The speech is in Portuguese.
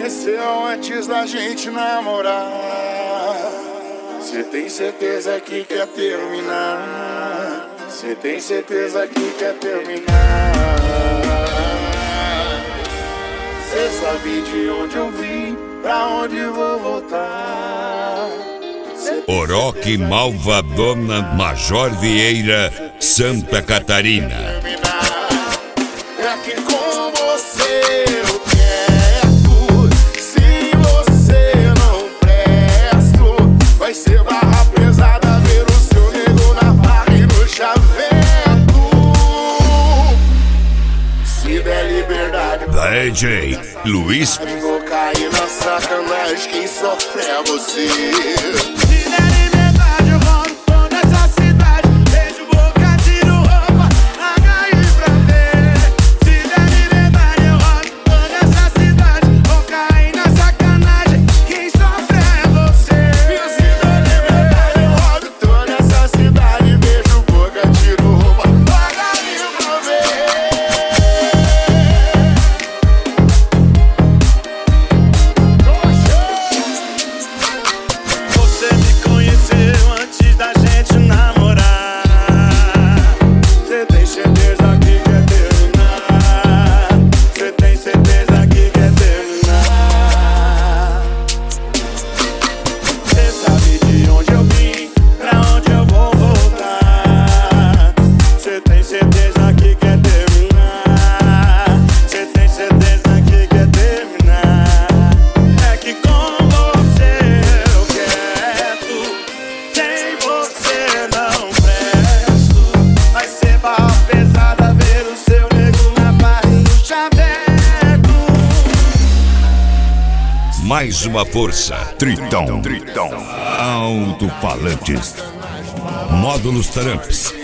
conheceu antes da gente namorar. Cê tem certeza que quer terminar? Cê tem certeza que quer terminar? Cê sabe de onde eu vim, pra onde vou voltar. Orochi Malvadona Major Vieira, Santa Catarina. É que com você eu quero. Se você não presto, vai ser barra pesada ver o seu nego na barra e no chaveco. Se der liberdade, DJ Luiz. vou cair na sacanagem, quem sofre é você. Se der liberdade eu rodo toda essa cidade. Beijo, boca, tiro roupa, larga aí pra ver. Se der liberdade eu rodo toda essa cidade. Vou cair na sacanagem, quem sofre é você. Se der liberdade eu rodo toda essa cidade. Beijo, boca, tiro roupa, larga aí pra ver. Você me conheceu antes da gente namorar. Cê tem certeza que quer terminar? Cê tem certeza que quer terminar? Cê sabe de onde eu vim, pra onde eu vou voltar. Cê tem certeza que quer terminar? Cê tem certeza que quer terminar? É que com você eu quero, sem você não presto. Vai ser barra pesada ver o seu nego na barra e no chaveco. Mais uma força. Tritão. Alto-falantes. Módulos Tramps.